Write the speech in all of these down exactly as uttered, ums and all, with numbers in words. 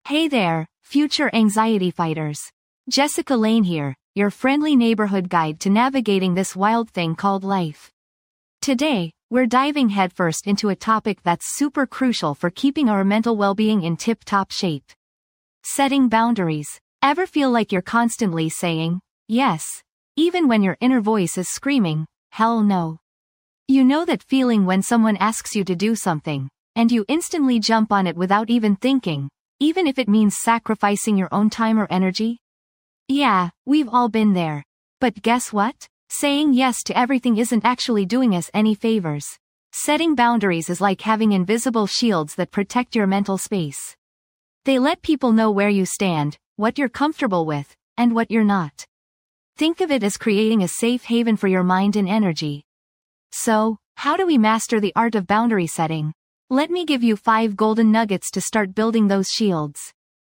Hey there, future anxiety fighters. Jessica Lane here, your friendly neighborhood guide to navigating this wild thing called life. Today, we're diving headfirst into a topic that's super crucial for keeping our mental well-being in tip-top shape. Setting boundaries. Ever feel like you're constantly saying, yes, even when your inner voice is screaming, hell no? You know that feeling when someone asks you to do something, and you instantly jump on it without even thinking, even if it means sacrificing your own time or energy? Yeah, we've all been there. But guess what? Saying yes to everything isn't actually doing us any favors. Setting boundaries is like having invisible shields that protect your mental space. They let people know where you stand, what you're comfortable with, and what you're not. Think of it as creating a safe haven for your mind and energy. So, how do we master the art of boundary setting? Let me give you five golden nuggets to start building those shields.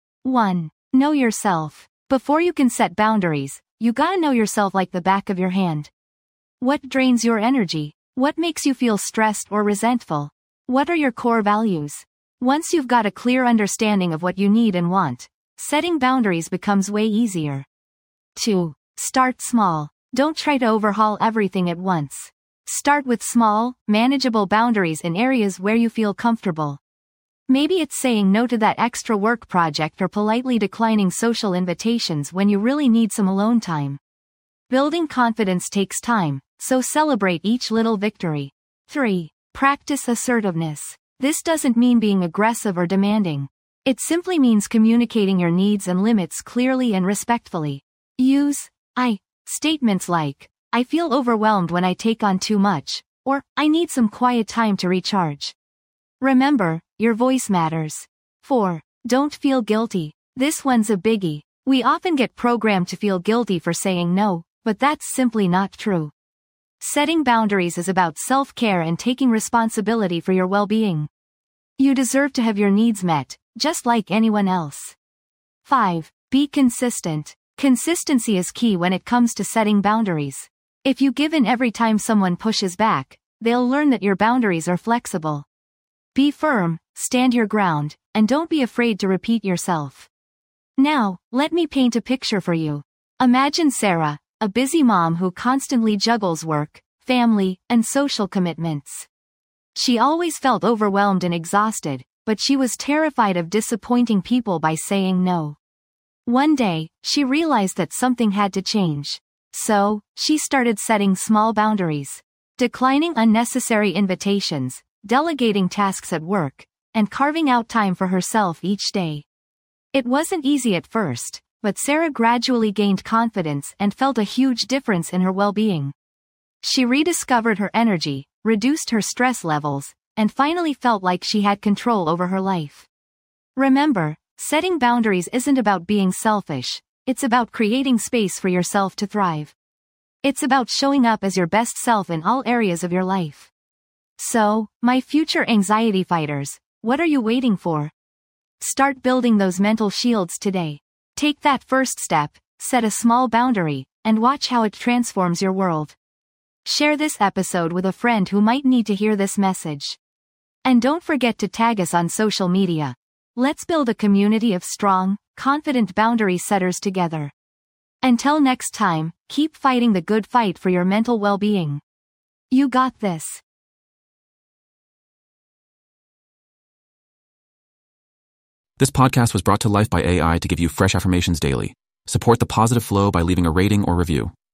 one. Know yourself. Before you can set boundaries, you gotta know yourself like the back of your hand. What drains your energy? What makes you feel stressed or resentful? What are your core values? Once you've got a clear understanding of what you need and want, setting boundaries becomes way easier. two. Start small. Don't try to overhaul everything at once. Start with small, manageable boundaries in areas where you feel comfortable. Maybe it's saying no to that extra work project or politely declining social invitations when you really need some alone time. Building confidence takes time, so celebrate each little victory. three. Practice assertiveness. This doesn't mean being aggressive or demanding. It simply means communicating your needs and limits clearly and respectfully. Use I statements like, I feel overwhelmed when I take on too much, or I need some quiet time to recharge. Remember, your voice matters. four. Don't feel guilty. This one's a biggie. We often get programmed to feel guilty for saying no, but that's simply not true. Setting boundaries is about self-care and taking responsibility for your well-being. You deserve to have your needs met, just like anyone else. five. Be consistent. Consistency is key when it comes to setting boundaries. If you give in every time someone pushes back, they'll learn that your boundaries are flexible. Be firm, stand your ground, and don't be afraid to repeat yourself. Now, let me paint a picture for you. Imagine Sarah, a busy mom who constantly juggles work, family, and social commitments. She always felt overwhelmed and exhausted, but she was terrified of disappointing people by saying no. One day, she realized that something had to change. So, she started setting small boundaries, declining unnecessary invitations, delegating tasks at work, and carving out time for herself each day. It wasn't easy at first, but Sarah gradually gained confidence and felt a huge difference in her well-being. She rediscovered her energy, reduced her stress levels, and finally felt like she had control over her life. Remember, setting boundaries isn't about being selfish. It's about creating space for yourself to thrive. It's about showing up as your best self in all areas of your life. So, my future anxiety fighters, what are you waiting for? Start building those mental shields today. Take that first step, set a small boundary, and watch how it transforms your world. Share this episode with a friend who might need to hear this message. And don't forget to tag us on social media. Let's build a community of strong, confident boundary setters together. Until next time, keep fighting the good fight for your mental well-being. You got this. This podcast was brought to life by A I to give you fresh affirmations daily. Support the positive flow by leaving a rating or review.